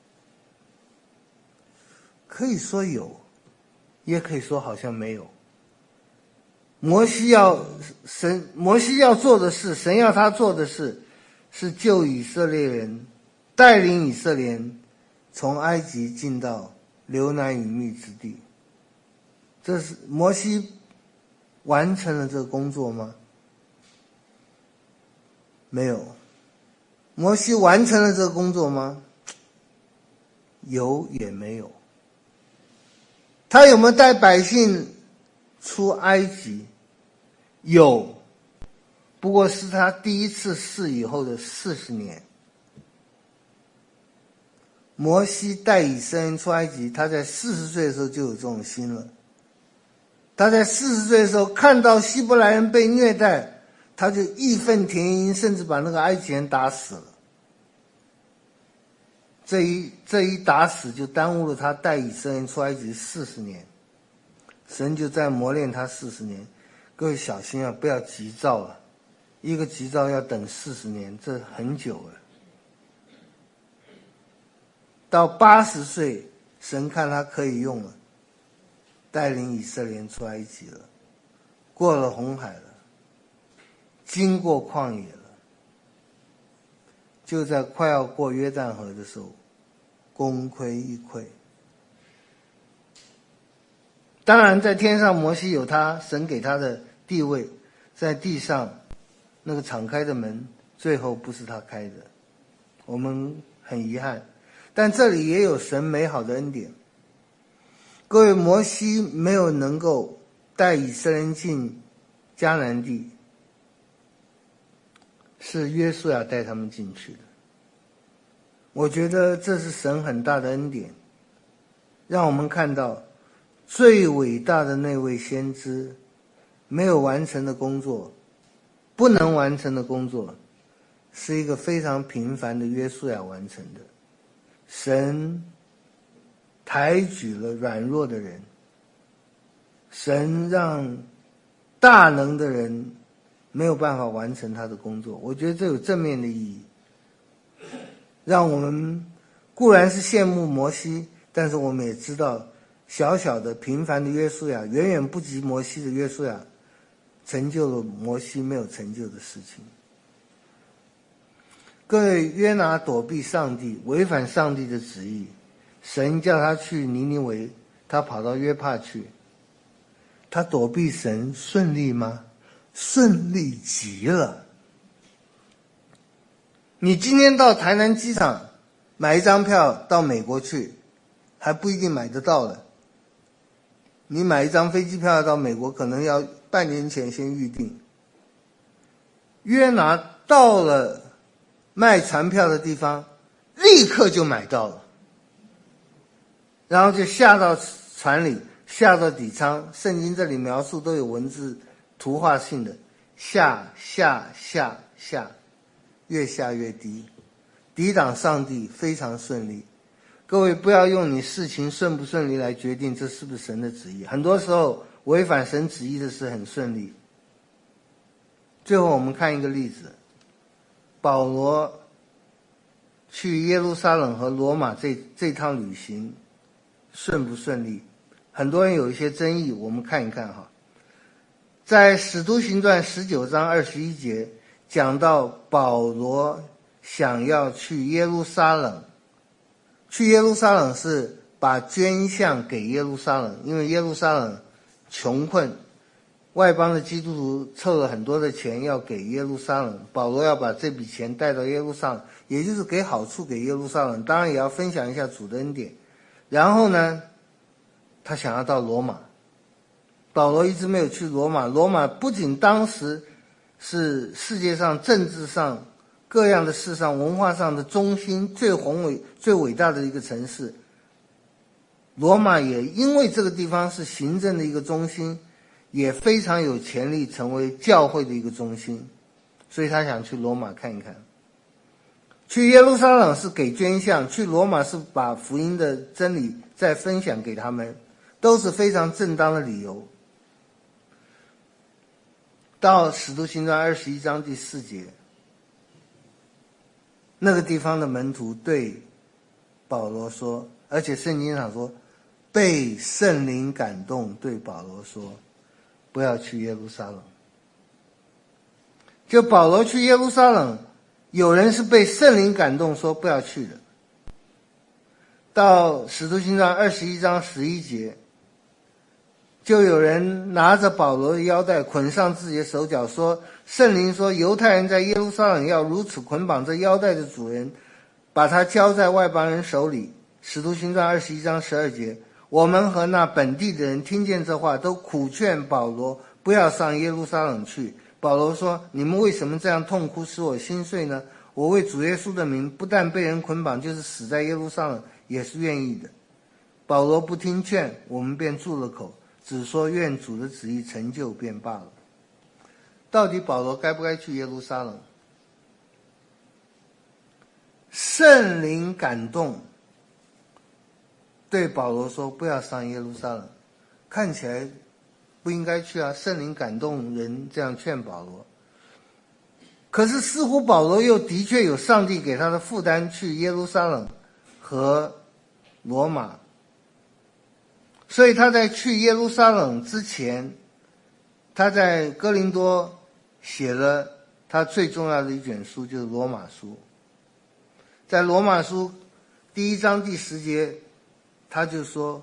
可以说有，也可以说好像没有。摩西要做的事，神要他做的事，是救以色列人，带领以色列人从埃及进到流奶与蜜之地。这是摩西完成了这个工作吗？没有。摩西完成了这个工作吗？有也没有。他有没有带百姓出埃及？有，不过是他第一次试以后的40年。摩西带以色列人出埃及，他在40岁的时候就有这种心了。他在40岁的时候看到希伯来人被虐待，他就义愤填膺，甚至把那个埃及人打死了。这一打死就耽误了他带以色列人出埃及40年，神就在磨练他40年。各位小心啊，不要急躁了，一个急躁要等40年，这很久了。到80岁，神看他可以用了，带领以色列人出埃及了，过了红海了，经过旷野了，就在快要过约旦河的时候，功亏一篑。当然在天上摩西有他神给他的地位，在地上那个敞开的门最后不是他开的，我们很遗憾。但这里也有神美好的恩典。各位，摩西没有能够带以色列人进迦南地，是约书亚带他们进去的。我觉得这是神很大的恩典，让我们看到最伟大的那位先知没有完成的工作，不能完成的工作，是一个非常平凡的约书亚完成的。神抬举了软弱的人，神让大能的人没有办法完成他的工作。我觉得这有正面的意义，让我们固然是羡慕摩西，但是我们也知道小小的平凡的约书亚远远不及摩西的约书亚成就了摩西没有成就的事情。各位，约拿躲避上帝，违反上帝的旨意，神叫他去尼尼微，他跑到约帕去，他躲避神顺利吗？顺利极了。你今天到台南机场， 买一张票到美国去，还不一定买得到的。你买一张飞机票到美国，可能要半年前先预定。约拿到了卖船票的地方，立刻就买到了，然后就下到船里，下到底舱。圣经这里描述都有文字图画性的，下，越下越低，抵挡上帝非常顺利。各位不要用你事情顺不顺利来决定这是不是神的旨意，很多时候违反神旨意的事很顺利。最后我们看一个例子，保罗去耶路撒冷和罗马这趟旅行顺不顺利？很多人有一些争议，我们看一看哈。在使徒行传19章21节讲到保罗想要去耶路撒冷，去耶路撒冷是把捐项给耶路撒冷，因为耶路撒冷穷困，外邦的基督徒凑了很多的钱要给耶路撒冷，保罗要把这笔钱带到耶路撒冷，也就是给好处给耶路撒冷，当然也要分享一下主的恩典。然后呢，他想要到罗马，保罗一直没有去罗马。罗马不仅当时是世界上政治上各样的事上文化上的中心，最宏伟最伟大的一个城市，罗马也因为这个地方是行政的一个中心，也非常有潜力成为教会的一个中心，所以他想去罗马看一看。去耶路撒冷是给捐项，去罗马是把福音的真理再分享给他们，都是非常正当的理由。到使徒行传21章第4节，那个地方的门徒对保罗说，而且圣经上说被圣灵感动，对保罗说不要去耶路撒冷。就保罗去耶路撒冷，有人是被圣灵感动说不要去的。到使徒行传21章11节，就有人拿着保罗的腰带捆上自己的手脚，说圣灵说犹太人在耶路撒冷要如此捆绑这腰带的主人，把他交在外邦人手里。使徒行传21章12节，我们和那本地的人听见这话，都苦劝保罗不要上耶路撒冷去。保罗说，你们为什么这样痛哭，使我心碎呢？我为主耶稣的名，不但被人捆绑，就是死在耶路撒冷也是愿意的。保罗不听劝，我们便住了口，只说愿主的旨意成就便罢了。到底保罗该不该去耶路撒冷？圣灵感动对保罗说不要上耶路撒冷，看起来不应该去啊，圣灵感动人这样劝保罗。可是似乎保罗又的确有上帝给他的负担，去耶路撒冷和罗马，所以他在去耶路撒冷之前，他在哥林多写了他最重要的一卷书，就是罗马书。在罗马书1章第10节，他就说，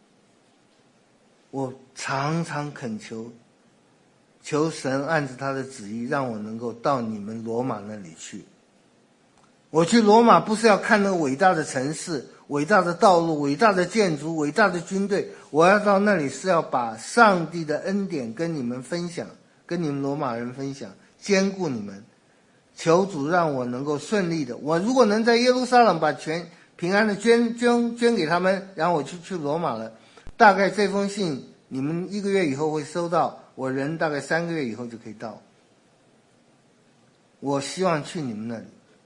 我常常恳求神按着他的旨意，让我能够到你们罗马那里去。我去罗马不是要看那个伟大的城市、伟大的道路、伟大的建筑、伟大的军队，我要到那里是要把上帝的恩典跟你们分享，跟你们罗马人分享，兼顾你们。求主让我能够顺利的，我如果能在耶路撒冷把全平安的捐给他们，然后我就去罗马了，大概这封信你们1个月以后会收到，我人大概3个月以后就可以到。我希望去你们那里。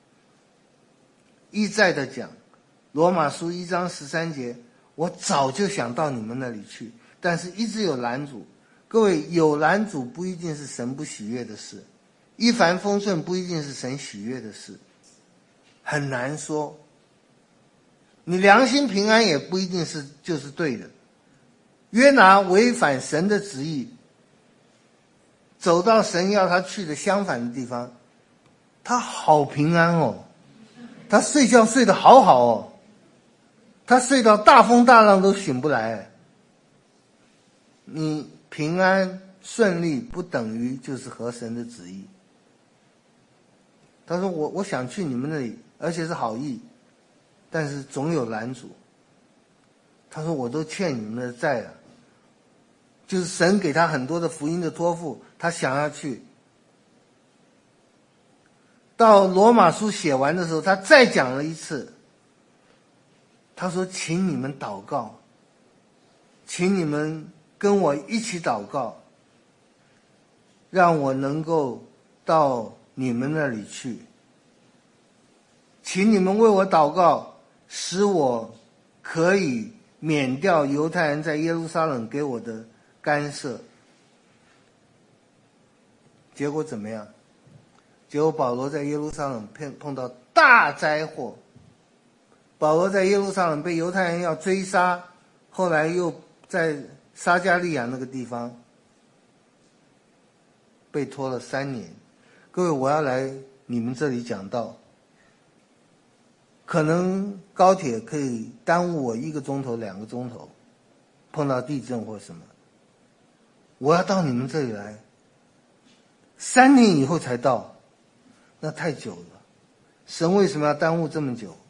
一再的讲，罗马书1章13节，我早就想到你们那里去，但是一直有拦阻。各位，有拦阻不一定是神不喜悦的事，一帆风顺不一定是神喜悦的事，很难说。你良心平安也不一定是就是对的。约拿违反神的旨意，走到神要他去的相反的地方，他好平安哦，他睡觉睡得好好哦，他睡到大风大浪都醒不来。你平安顺利不等于就是合神的旨意。他说我想去你们那里，而且是好意。 但是总有拦阻。他说我都欠你们的债了，就是神给他很多的福音的托付，他想要去。到罗马书写完的时候，他再讲了一次，他说请你们祷告，请你们跟我一起祷告，让我能够到你们那里去，请你们为我祷告，使我可以免掉犹太人在耶路撒冷给我的干涉。结果怎么样？结果保罗在耶路撒冷碰到大灾祸。保罗在耶路撒冷被犹太人要追杀，后来又在撒加利亚那个地方被拖了3年。各位，我要来你们这里讲道，可能高铁可以耽误我1个钟头、2个钟头，碰到地震或什么，我要到你们这里来，3年以后才到，那太久了。神为什么要耽误这么久？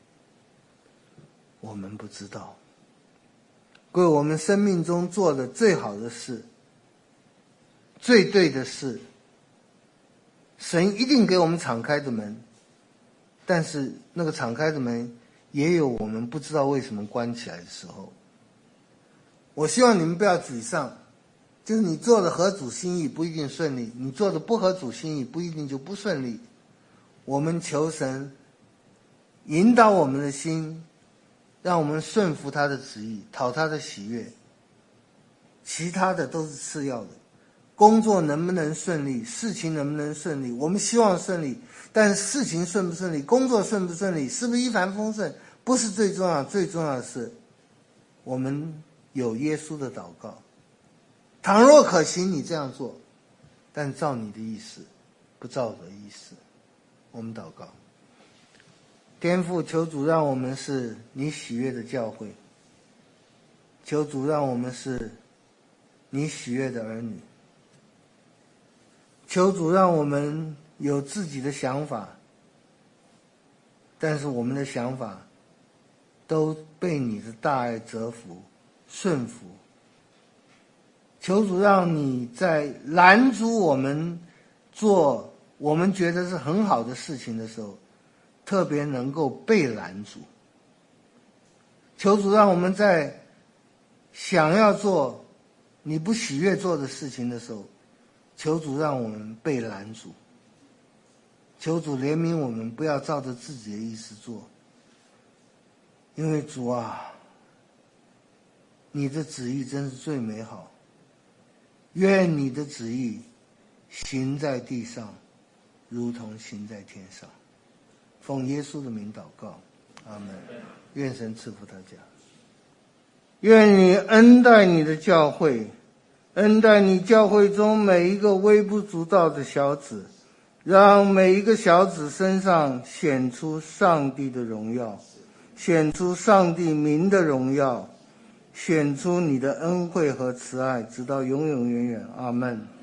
我们不知道。各位，我们生命中做的最好的事，最对的事，神一定给我们敞开的门，但是那个敞开的门也有我们不知道为什么关起来的时候。我希望你们不要沮丧，就是你做的合主心意不一定顺利，你做的不合主心意不一定就不顺利。我们求神引导我们的心，让我们顺服他的旨意，讨他的喜悦，其他的都是次要的。工作能不能顺利，事情能不能顺利，我们希望顺利，但是事情顺不顺利，工作顺不顺利，是不是一帆风顺，不是最重要。最重要的是我们有耶稣的祷告，倘若可行，你这样做，但照你的意思，不照我的意思。我们祷告。天父，求主让我们是你喜悦的教会，求主让我们是你喜悦的儿女，求主让我们有自己的想法，但是我们的想法都被你的大爱折服顺服。求主让你在拦阻我们做我们觉得是很好的事情的时候，特别能够被拦阻。求主让我们在想要做你不喜悦做的事情的时候，求主让我们被拦阻。求主怜悯我们，不要照着自己的意思做，因为主啊，你的旨意真是最美好。愿你的旨意行在地上，如同行在天上。奉耶稣的名祷告，阿门。愿神赐福大家。愿你恩待你的教会，恩待你教会中每一个微不足道的小子，让每一个小子身上显出上帝的荣耀，显出上帝名的荣耀，显出你的恩惠和慈爱，直到永永远远。阿们。